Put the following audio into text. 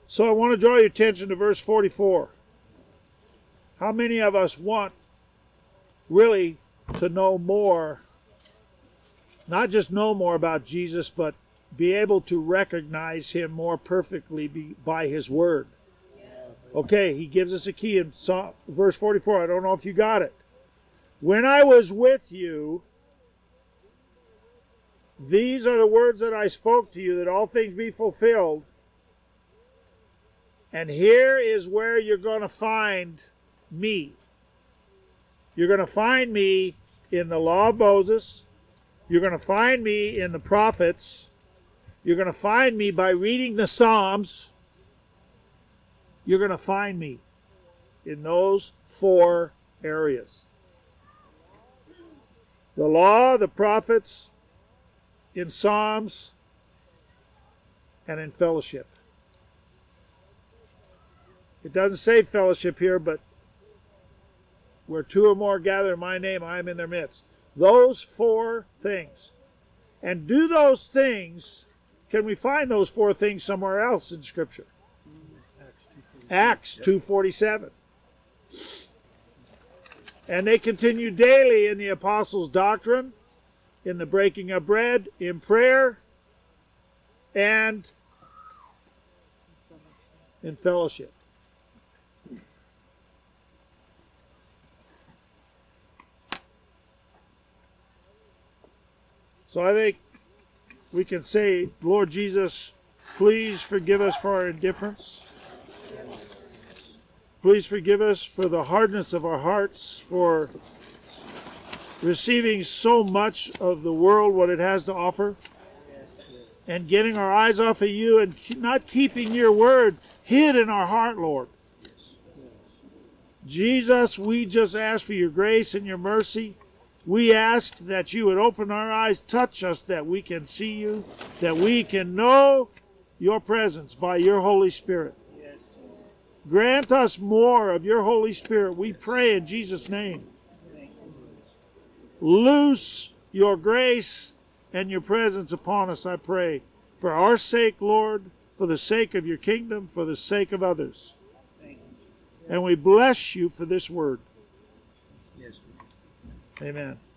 So I want to draw your attention to verse 44. How many of us want really to know more, not just know more about Jesus, but be able to recognize him more perfectly by his word? Okay, he gives us a key in verse 44. I don't know if you got it. When I was with you, these are the words that I spoke to you, that all things be fulfilled. And here is where you're going to find me. You're going to find me in the law of Moses. You're going to find me in the prophets. You're going to find me by reading the Psalms. You're going to find me in those 4 areas. The law, the prophets, in Psalms, and in fellowship. It doesn't say fellowship here, but where 2 or more gather in my name, I am in their midst. Those 4 things. And do those things, can we find those 4 things somewhere else in Scripture? Acts 2:47. And they continue daily in the apostles' doctrine, in the breaking of bread, in prayer, and in fellowship. So I think we can say, Lord Jesus, please forgive us for our indifference. Please forgive us for the hardness of our hearts, for receiving so much of the world, what it has to offer, and getting our eyes off of you and not keeping your word hid in our heart, Lord. Jesus, we just ask for your grace and your mercy. We ask that you would open our eyes, touch us, that we can see you, that we can know your presence by your Holy Spirit. Grant us more of your Holy Spirit, we pray in Jesus' name. Loose your grace and your presence upon us, I pray. For our sake, Lord, for the sake of your kingdom, for the sake of others. And we bless you for this word. Amen.